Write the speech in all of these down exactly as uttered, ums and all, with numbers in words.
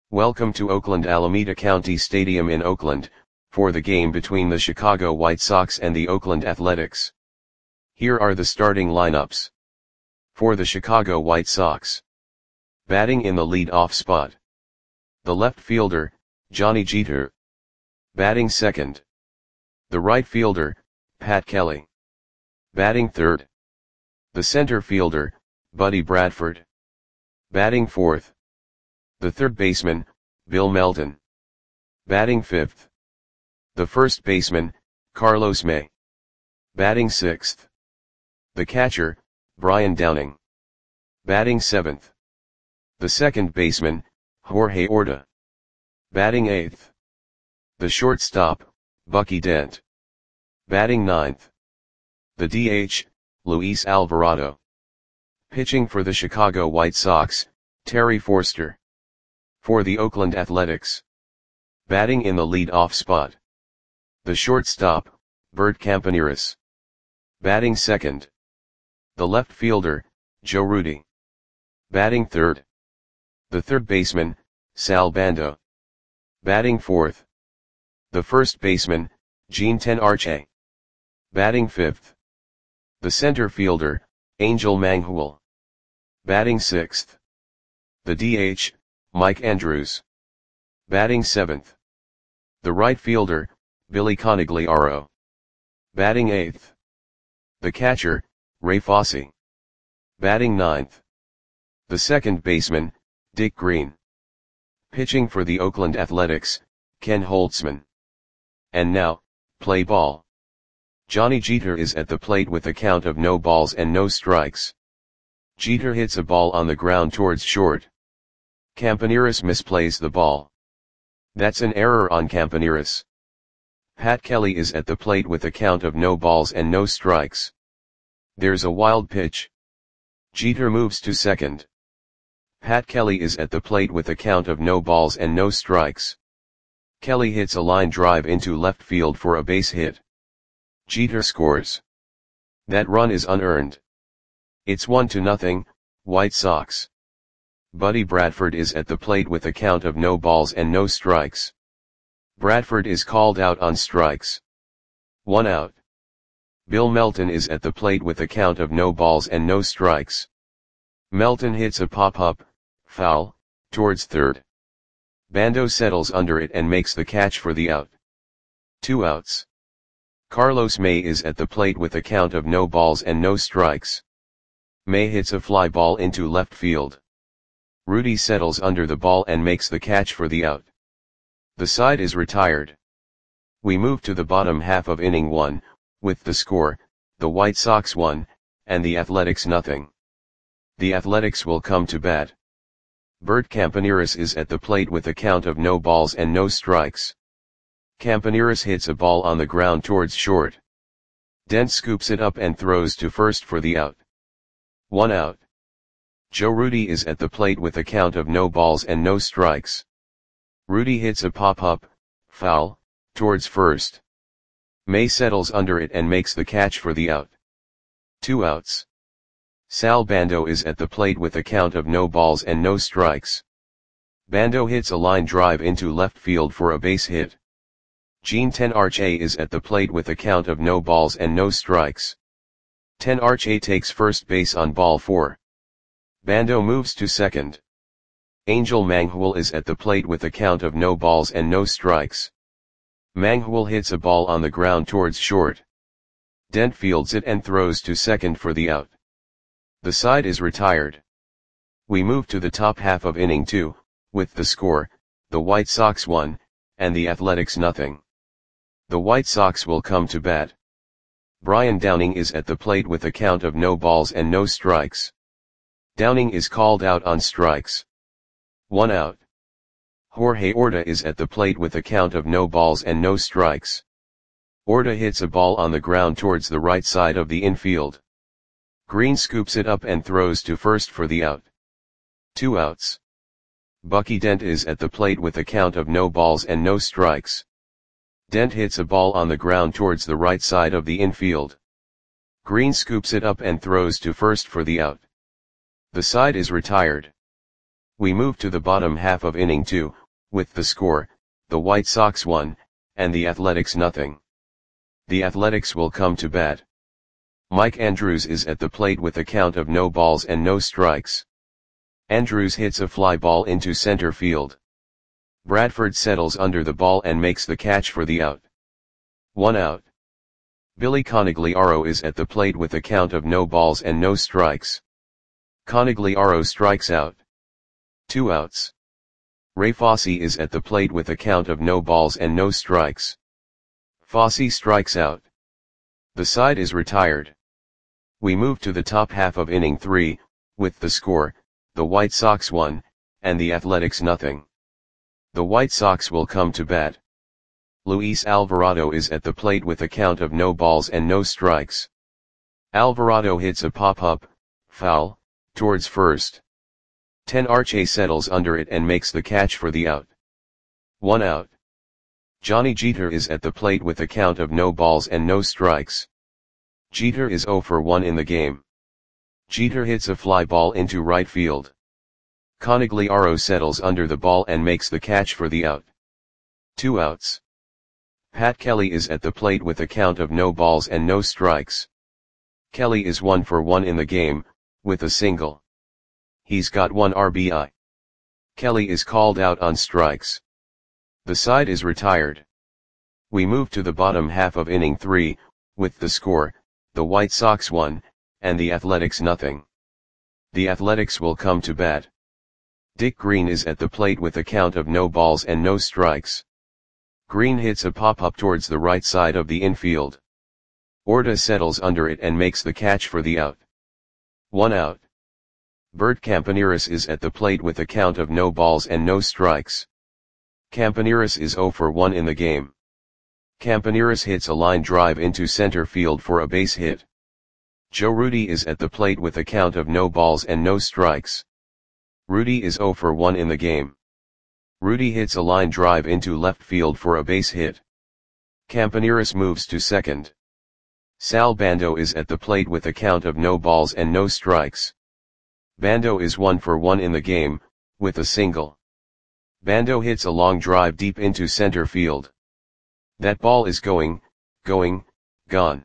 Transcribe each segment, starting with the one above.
Welcome to Oakland Alameda County Stadium in Oakland, for the game between the Chicago White Sox and the Oakland Athletics. Here are the starting lineups. For the Chicago White Sox. Batting in the lead-off spot. The left fielder, Johnny Jeter. Batting second. The right fielder, Pat Kelly. Batting third. The center fielder, Buddy Bradford. Batting fourth. The third baseman, Bill Melton. Batting fifth. The first baseman, Carlos May. Batting sixth. The catcher, Brian Downing. Batting seventh. The second baseman, Jorge Orta. Batting eighth. The shortstop, Bucky Dent. Batting ninth. The D H, Luis Alvarado. Pitching for the Chicago White Sox, Terry Forster. For the Oakland Athletics. Batting in the lead-off spot. The shortstop, Bert Campaneris. Batting second. The left fielder, Joe Rudi. Batting third. The third baseman, Sal Bando. Batting fourth. The first baseman, Gene Tenarche. Batting fifth. The center fielder, Angel Manghul. Batting sixth. The D H, Mike Andrews. Batting seventh. The right fielder, Billy Conigliaro. Batting eighth. The catcher, Ray Fosse. Batting ninth. The second baseman, Dick Green. Pitching for the Oakland Athletics, Ken Holtzman. And now, play ball. Johnny Jeter is at the plate with a count of no balls and no strikes. Jeter hits a ball on the ground towards short. Campaneris misplays the ball. That's an error on Campaneris. Pat Kelly is at the plate with a count of no balls and no strikes. There's a wild pitch. Jeter moves to second. Pat Kelly is at the plate with a count of no balls and no strikes. Kelly hits a line drive into left field for a base hit. Jeter scores. That run is unearned. It's one to nothing, White Sox. Buddy Bradford is at the plate with a count of no balls and no strikes. Bradford is called out on strikes. One out. Bill Melton is at the plate with a count of no balls and no strikes. Melton hits a pop-up, foul, towards third. Bando settles under it and makes the catch for the out. Two outs. Carlos May is at the plate with a count of no balls and no strikes. May hits a fly ball into left field. Rudi settles under the ball and makes the catch for the out. The side is retired. We move to the bottom half of inning one, with the score, the White Sox one, and the Athletics nothing. The Athletics will come to bat. Bert Campaneris is at the plate with a count of no balls and no strikes. Campaneris hits a ball on the ground towards short. Dent scoops it up and throws to first for the out. One out. Joe Rudi is at the plate with a count of no balls and no strikes. Rudi hits a pop-up, foul, towards first. May settles under it and makes the catch for the out. Two outs. Sal Bando is at the plate with a count of no balls and no strikes. Bando hits a line drive into left field for a base hit. Gene Tenarche is at the plate with a count of no balls and no strikes. Tenarche takes first base on ball four. Bando moves to second. Angel Manghul is at the plate with a count of no balls and no strikes. Manghul hits a ball on the ground towards short. Dent fields it and throws to second for the out. The side is retired. We move to the top half of inning two, with the score, the White Sox one, and the Athletics nothing. The White Sox will come to bat. Brian Downing is at the plate with a count of no balls and no strikes. Downing is called out on strikes. One out. Jorge Orta is at the plate with a count of no balls and no strikes. Orta hits a ball on the ground towards the right side of the infield. Green scoops it up and throws to first for the out. Two outs. Bucky Dent is at the plate with a count of no balls and no strikes. Dent hits a ball on the ground towards the right side of the infield. Green scoops it up and throws to first for the out. The side is retired. We move to the bottom half of inning two, with the score, the White Sox one, and the Athletics nothing. The Athletics will come to bat. Mike Andrews is at the plate with a count of no balls and no strikes. Andrews hits a fly ball into center field. Bradford settles under the ball and makes the catch for the out. One out. Billy Conigliaro is at the plate with a count of no balls and no strikes. Conigliaro strikes out. Two outs. Ray Fosse is at the plate with a count of no balls and no strikes. Fosse strikes out. The side is retired. We move to the top half of inning three, with the score, the White Sox one, and the Athletics nothing. The White Sox will come to bat. Luis Alvarado is at the plate with a count of no balls and no strikes. Alvarado hits a pop-up, foul, towards first. Ten Arce settles under it and makes the catch for the out. One out. Johnny Jeter is at the plate with a count of no balls and no strikes. Jeter is zero for one in the game. Jeter hits a fly ball into right field. Conigliaro settles under the ball and makes the catch for the out. Two outs. Pat Kelly is at the plate with a count of no balls and no strikes. Kelly is one for one in the game, with a single. He's got one R B I. Kelly is called out on strikes. The side is retired. We move to the bottom half of inning three, with the score, the White Sox one, and the Athletics nothing. The Athletics will come to bat. Dick Green is at the plate with a count of no balls and no strikes. Green hits a pop-up towards the right side of the infield. Orta settles under it and makes the catch for the out. One out. Bert Campaneris is at the plate with a count of no balls and no strikes. Campaneris is zero for one in the game. Campaneris hits a line drive into center field for a base hit. Joe Rudi is at the plate with a count of no balls and no strikes. Rudi is zero for one in the game. Rudi hits a line drive into left field for a base hit. Campaneris moves to second. Sal Bando is at the plate with a count of no balls and no strikes. Bando is one for one in the game, with a single. Bando hits a long drive deep into center field. That ball is going, going, gone.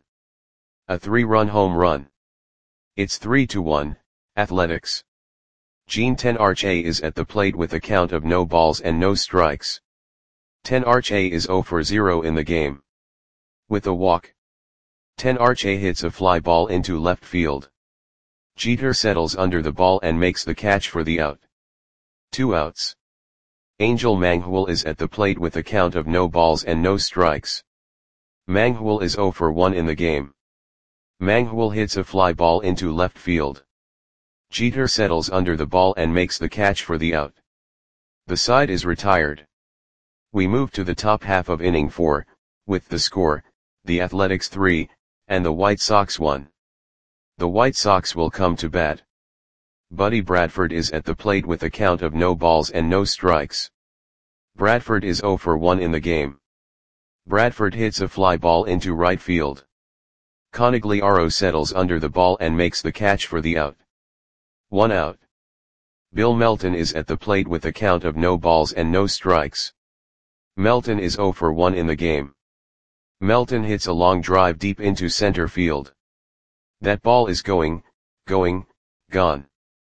A three-run home run. It's three to one, Athletics. Gene Ten Arce is at the plate with a count of no balls and no strikes. Ten Arce is zero for zero in the game. With a walk. Ten Arce hits a fly ball into left field. Jeter settles under the ball and makes the catch for the out. Two outs. Angel Manghul is at the plate with a count of no balls and no strikes. Manghul is zero for one in the game. Manghul hits a fly ball into left field. Jeter settles under the ball and makes the catch for the out. The side is retired. We move to the top half of inning four, with the score, the Athletics three, and the White Sox one. The White Sox will come to bat. Buddy Bradford is at the plate with a count of no balls and no strikes. Bradford is zero for one in the game. Bradford hits a fly ball into right field. Conigliaro settles under the ball and makes the catch for the out. One out. Bill Melton is at the plate with a count of no balls and no strikes. Melton is zero for one in the game. Melton hits a long drive deep into center field. That ball is going, going, gone.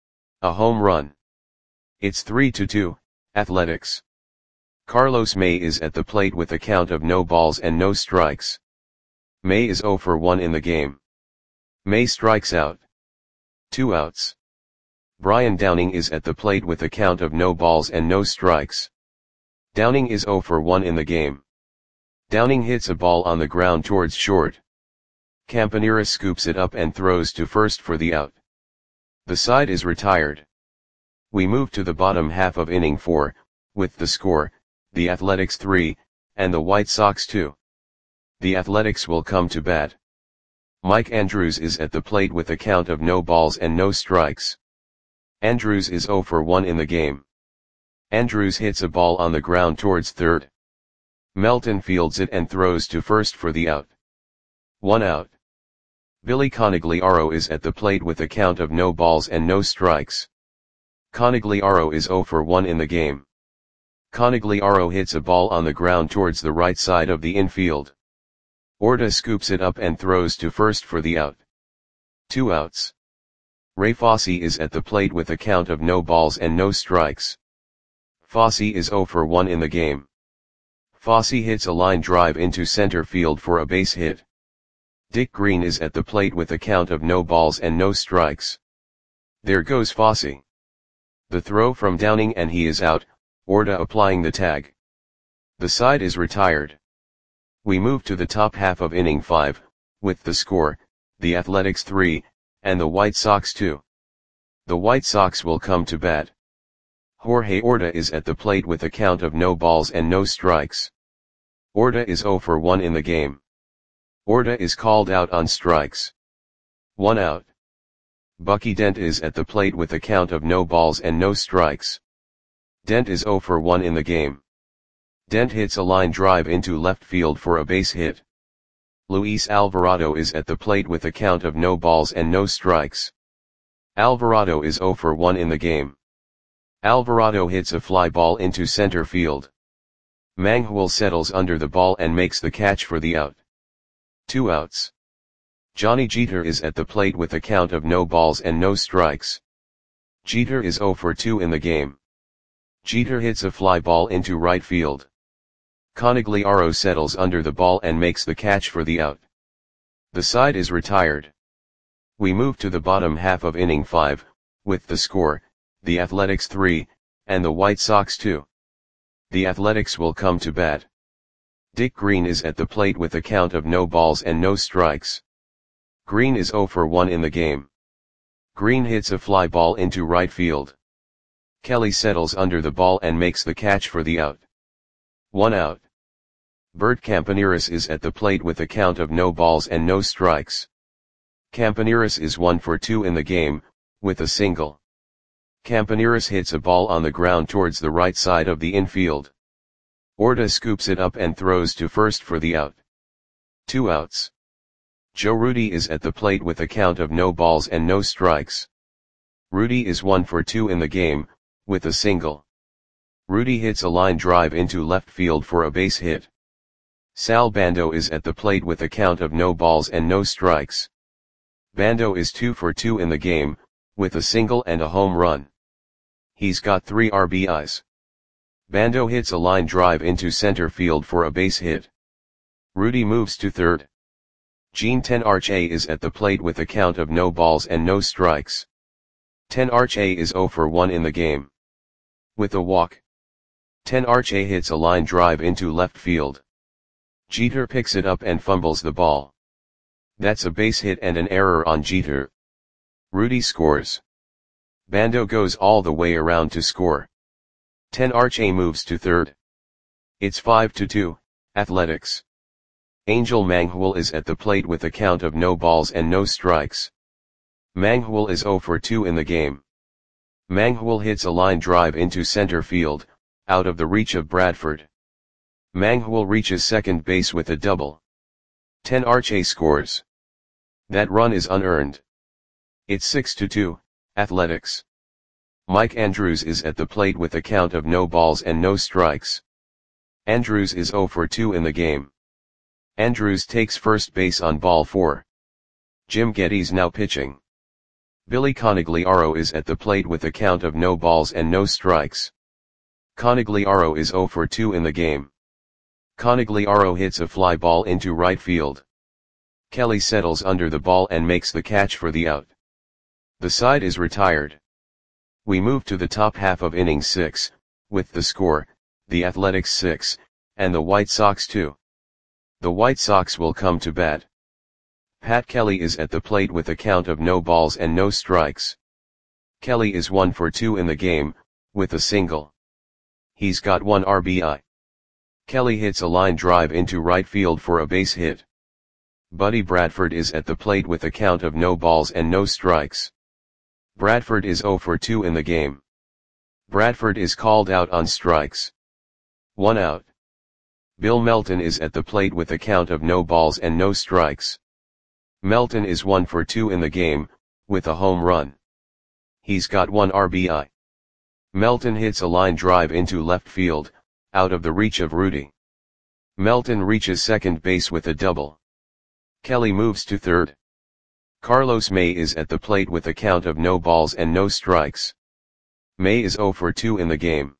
A home run. It's three to two, Athletics. Carlos May is at the plate with a count of no balls and no strikes. May is zero for one in the game. May strikes out. Two outs. Brian Downing is at the plate with a count of no balls and no strikes. Downing is zero for one in the game. Downing hits a ball on the ground towards short. Campaneris scoops it up and throws to first for the out. The side is retired. We move to the bottom half of inning four, with the score, the Athletics three, and the White Sox two. The Athletics will come to bat. Mike Andrews is at the plate with a count of no balls and no strikes. Andrews is zero for one in the game. Andrews hits a ball on the ground towards third. Melton fields it and throws to first for the out. One out. Billy Conigliaro is at the plate with a count of no balls and no strikes. Conegliaro is zero for one in the game. Conegliaro hits a ball on the ground towards the right side of the infield. Orta scoops it up and throws to first for the out. Two outs. Ray Fosse is at the plate with a count of no balls and no strikes. Fosse is zero for one in the game. Fosse hits a line drive into center field for a base hit. Dick Green is at the plate with a count of no balls and no strikes. There goes Fosse. The throw from Downing and he is out, Orta applying the tag. The side is retired. We move to the top half of inning five, with the score, the Athletics three, and the White Sox two. The White Sox will come to bat. Jorge Orta is at the plate with a count of no balls and no strikes. Orta is zero for one in the game. Orta is called out on strikes. One out. Bucky Dent is at the plate with a count of no balls and no strikes. Dent is zero for one in the game. Dent hits a line drive into left field for a base hit. Luis Alvarado is at the plate with a count of no balls and no strikes. Alvarado is zero for one in the game. Alvarado hits a fly ball into center field. Manghwal settles under the ball and makes the catch for the out. Two outs. Johnny Jeter is at the plate with a count of no balls and no strikes. Jeter is zero for two in the game. Jeter hits a fly ball into right field. Conegliaro settles under the ball and makes the catch for the out. The side is retired. We move to the bottom half of inning five, with the score, the Athletics three, and the White Sox two. The Athletics will come to bat. Dick Green is at the plate with a count of no balls and no strikes. Green is zero for one in the game. Green hits a fly ball into right field. Kelly settles under the ball and makes the catch for the out. One out. Bert Campaneris is at the plate with a count of no balls and no strikes. Campaneris is one for two in the game, with a single. Campaneris hits a ball on the ground towards the right side of the infield. Orta scoops it up and throws to first for the out. Two outs. Joe Rudi is at the plate with a count of no balls and no strikes. Rudi is one for two in the game, with a single. Rudi hits a line drive into left field for a base hit. Sal Bando is at the plate with a count of no balls and no strikes. Bando is two for two in the game, with a single and a home run. He's got three R B Is. Bando hits a line drive into center field for a base hit. Rudi moves to third. Gene Tenarche is at the plate with a count of no balls and no strikes. Tenarche is zero for one in the game. With a walk. Tenarche hits a line drive into left field. Jeter picks it up and fumbles the ball. That's a base hit and an error on Jeter. Rudi scores. Bando goes all the way around to score. Tenarche moves to third. It's five to two, Athletics. Angel Manghwal is at the plate with a count of no balls and no strikes. Manghwal is zero for two in the game. Manghwal hits a line drive into center field, out of the reach of Bradford. Manghwal reaches second base with a double. Tenarche scores. That run is unearned. It's six to two, Athletics. Mike Andrews is at the plate with a count of no balls and no strikes. Andrews is zero for two in the game. Andrews takes first base on ball four. Jim Geddes now pitching. Billy Conegliaro is at the plate with a count of no balls and no strikes. Conegliaro is zero for two in the game. Conegliaro hits a fly ball into right field. Kelly settles under the ball and makes the catch for the out. The side is retired. We move to the top half of inning six, with the score, the Athletics six, and the White Sox two. The White Sox will come to bat. Pat Kelly is at the plate with a count of no balls and no strikes. Kelly is one for two in the game, with a single. He's got one R B I. Kelly hits a line drive into right field for a base hit. Buddy Bradford is at the plate with a count of no balls and no strikes. Bradford is zero for two in the game. Bradford is called out on strikes. One out. Bill Melton is at the plate with a count of no balls and no strikes. Melton is one for two in the game, with a home run. He's got one R B I. Melton hits a line drive into left field, out of the reach of Rudy. Melton reaches second base with a double. Kelly moves to third. Carlos May is at the plate with a count of no balls and no strikes. May is zero for two in the game.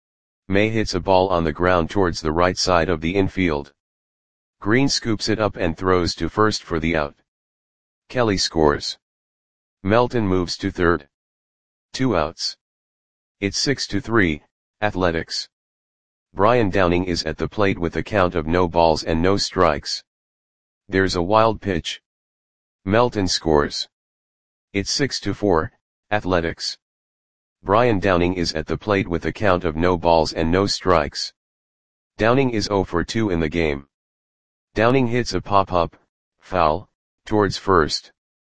May hits a ball on the ground towards the right side of the infield. Green scoops it up and throws to first for the out. Kelly scores. Melton moves to third. Two outs. It's six to three, Athletics. Brian Downing is at the plate with a count of no balls and no strikes. There's a wild pitch. Melton scores. It's six to four, Athletics. Brian Downing is at the plate with a count of no balls and no strikes. Downing is zero for two in the game. Downing hits a pop-up, foul, towards first.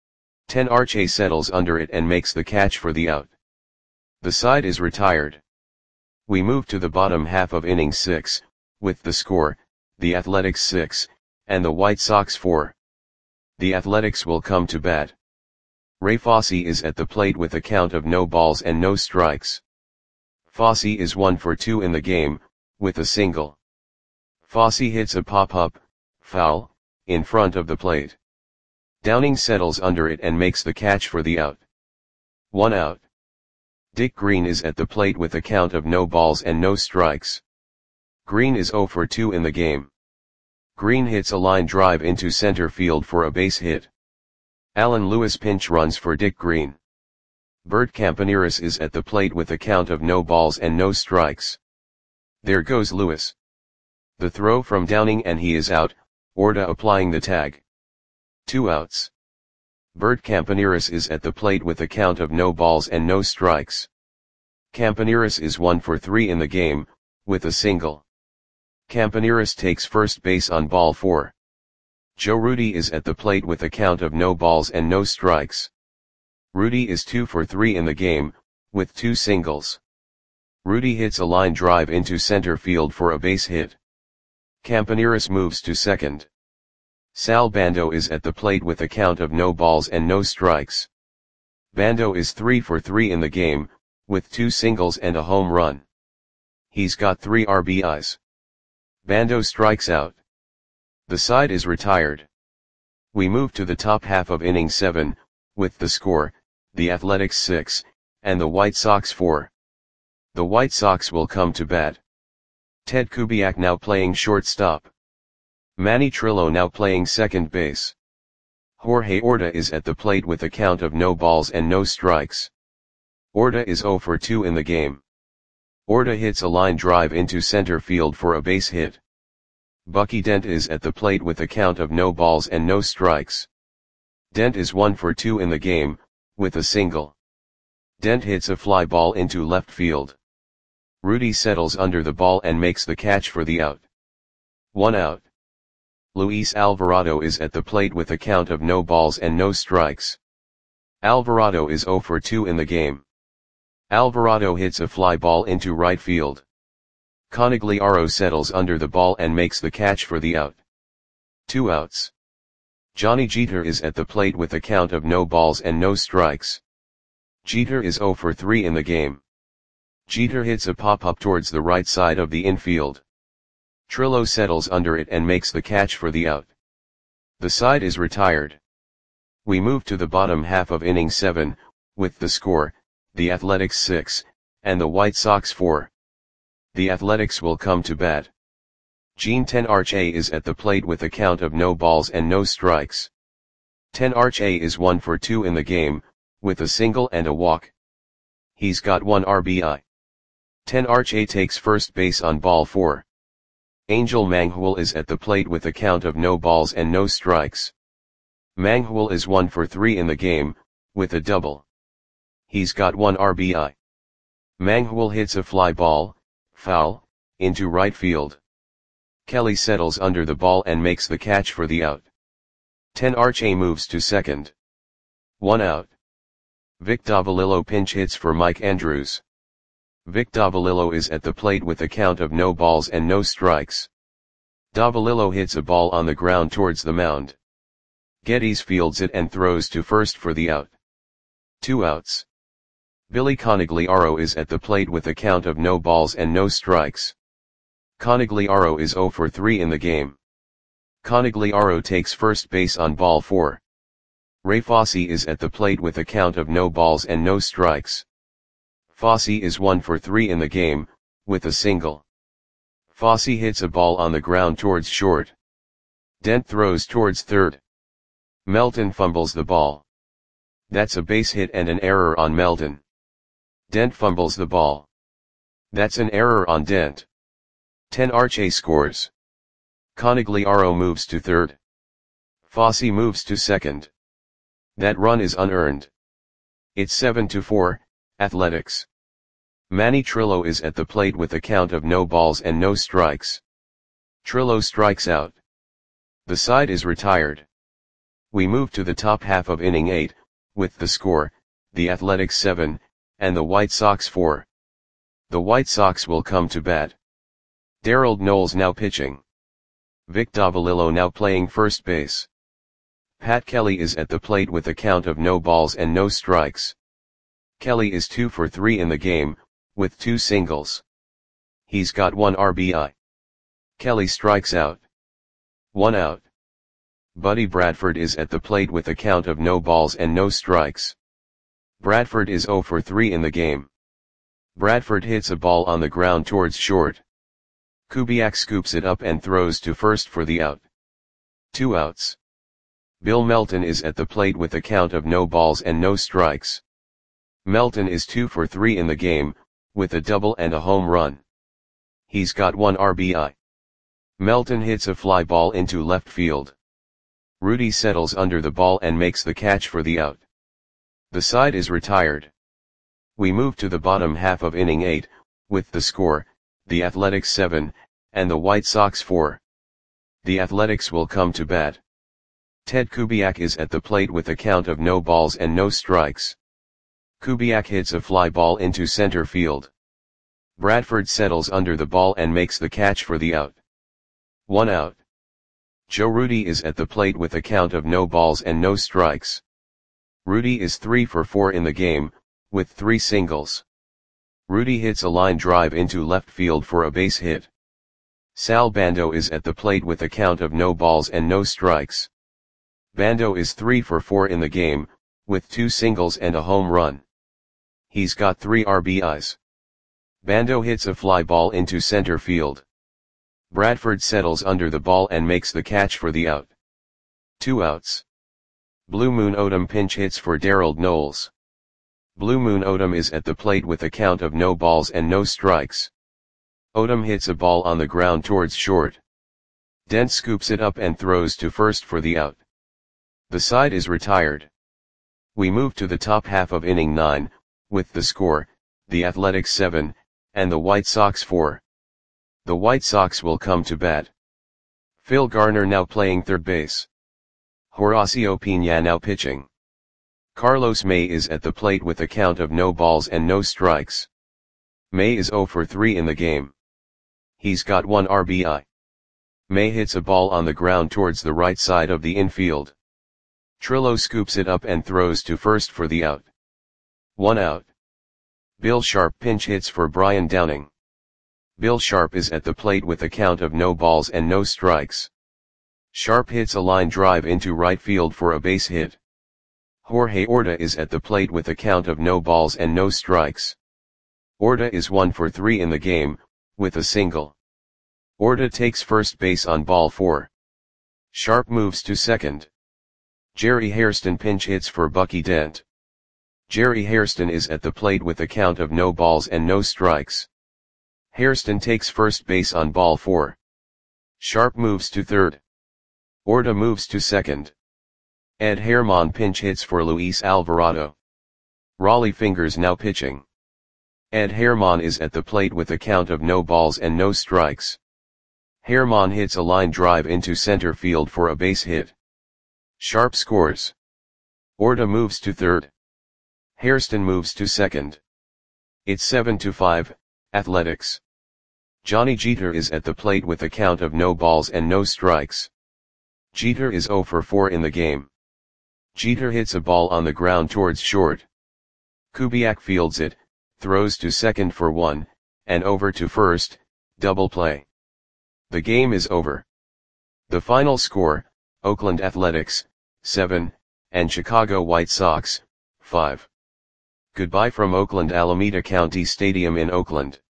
ten Arche settles under it and makes the catch for the out. The side is retired. We move to the bottom half of inning six, with the score, the Athletics six, and the White Sox four. The Athletics will come to bat. Ray Fosse is at the plate with a count of no balls and no strikes. Fosse is one for two in the game, with a single. Fosse hits a pop-up, foul, in front of the plate. Downing settles under it and makes the catch for the out. One out. Dick Green is at the plate with a count of no balls and no strikes. Green is zero for two in the game. Green hits a line drive into center field for a base hit. Alan Lewis pinch runs for Dick Green. Bert Campaneris is at the plate with a count of no balls and no strikes. There goes Lewis. The throw from Downing and he is out, Orta applying the tag. Two outs. Bert Campaneris is at the plate with a count of no balls and no strikes. Campaneris is one for three in the game, with a single. Campaneris takes first base on ball four. Joe Rudy is at the plate with a count of no balls and no strikes. Rudy is two for three in the game, with two singles. Rudy hits a line drive into center field for a base hit. Campaneris moves to second. Sal Bando is at the plate with a count of no balls and no strikes. Bando is three for three in the game, with two singles and a home run. He's got three R B Is. Bando strikes out. The side is retired. We move to the top half of inning seven, with the score, the Athletics six, and the White Sox four. The White Sox will come to bat. Ted Kubiak now playing shortstop. Manny Trillo now playing second base. Jorge Orta is at the plate with a count of no balls and no strikes. Orta is zero for two in the game. Orta hits a line drive into center field for a base hit. Bucky Dent is at the plate with a count of no balls and no strikes. Dent is one for two in the game, with a single. Dent hits a fly ball into left field. Rudy settles under the ball and makes the catch for the out. One out. Luis Alvarado is at the plate with a count of no balls and no strikes. Alvarado is zero for two in the game. Alvarado hits a fly ball into right field. Conigliaro settles under the ball and makes the catch for the out. Two outs. Johnny Jeter is at the plate with a count of no balls and no strikes. Jeter is zero for three in the game. Jeter hits a pop-up towards the right side of the infield. Trillo settles under it and makes the catch for the out. The side is retired. We move to the bottom half of inning seven, with the score, the Athletics six, and the White Sox four. The Athletics will come to bat. Gene ten Arche is at the plate with a count of no balls and no strikes. ten Arche is one for two in the game, with a single and a walk. He's got one R B I. ten Arche takes first base on ball four. Angel Manghul is at the plate with a count of no balls and no strikes. Manghul is one for three in the game, with a double. He's got one R B I. Manghul hits a fly ball, foul, into right field. Kelly settles under the ball and makes the catch for the out. ten Arche moves to second. One out. Vic Davalillo pinch hits for Mike Andrews. Vic Davalillo is at the plate with a count of no balls and no strikes. Davalillo hits a ball on the ground towards the mound. Geddes fields it and throws to first for the out. Two outs. Billy Conigliaro is at the plate with a count of no balls and no strikes. Conigliaro is zero for three in the game. Conigliaro takes first base on ball four. Ray Fosse is at the plate with a count of no balls and no strikes. Fosse is one for three in the game, with a single. Fosse hits a ball on the ground towards short. Dent throws towards third. Melton fumbles the ball. That's a base hit and an error on Melton. Dent fumbles the ball. That's an error on Dent. ten Arche scores. Conigliaro moves to third. Fosse moves to second. That run is unearned. It's seven to four, Athletics. Manny Trillo is at the plate with a count of no balls and no strikes. Trillo strikes out. The side is retired. We move to the top half of inning eight, with the score, the Athletics seven, and the White Sox four. The White Sox will come to bat. Darold Knowles now pitching. Vic Davalillo now playing first base. Pat Kelly is at the plate with a count of no balls and no strikes. Kelly is two for three in the game, with two singles. He's got one R B I. Kelly strikes out. One out. Buddy Bradford is at the plate with a count of no balls and no strikes. Bradford is zero for three in the game. Bradford hits a ball on the ground towards short. Kubiak scoops it up and throws to first for the out. Two outs. Bill Melton is at the plate with a count of no balls and no strikes. Melton is two for three in the game, with a double and a home run. He's got one R B I. Melton hits a fly ball into left field. Rudy settles under the ball and makes the catch for the out. The side is retired. We move to the bottom half of inning eight, with the score, the Athletics seven, and the White Sox four. The Athletics will come to bat. Ted Kubiak is at the plate with a count of no balls and no strikes. Kubiak hits a fly ball into center field. Bradford settles under the ball and makes the catch for the out. One out. Joe Rudi is at the plate with a count of no balls and no strikes. Rudi is three for four in the game, with three singles. Rudi hits a line drive into left field for a base hit. Sal Bando is at the plate with a count of no balls and no strikes. Bando is three for four in the game, with two singles and a home run. He's got three R B Is. Bando hits a fly ball into center field. Bradford settles under the ball and makes the catch for the out. Two outs. Blue Moon Odom pinch hits for Darold Knowles. Blue Moon Odom is at the plate with a count of no balls and no strikes. Odom hits a ball on the ground towards short. Dent scoops it up and throws to first for the out. The side is retired. We move to the top half of inning nine, with the score, the Athletics seven, and the White Sox four. The White Sox will come to bat. Phil Garner now playing third base. Horacio Piña now pitching. Carlos May is at the plate with a count of no balls and no strikes. May is zero for three in the game. He's got one R B I. May hits a ball on the ground towards the right side of the infield. Trillo scoops it up and throws to first for the out. One out. Bill Sharp pinch hits for Brian Downing. Bill Sharp is at the plate with a count of no balls and no strikes. Sharp hits a line drive into right field for a base hit. Jorge Orta is at the plate with a count of no balls and no strikes. Orta is one for three in the game, with a single. Orta takes first base on ball four. Sharp moves to second. Jerry Hairston pinch hits for Bucky Dent. Jerry Hairston is at the plate with a count of no balls and no strikes. Hairston takes first base on ball four. Sharp moves to third. Orta moves to second. Ed Herman pinch hits for Luis Alvarado. Raleigh Fingers now pitching. Ed Herman is at the plate with a count of no balls and no strikes. Herman hits a line drive into center field for a base hit. Sharp scores. Orta moves to third. Hairston moves to second. It's seven to five, Athletics. Johnny Jeter is at the plate with a count of no balls and no strikes. Jeter is zero for four in the game. Jeter hits a ball on the ground towards short. Kubiak fields it, throws to second for one, and over to first, double play. The game is over. The final score, Oakland Athletics, seven, and Chicago White Sox, five. Goodbye from Oakland Alameda County Stadium in Oakland.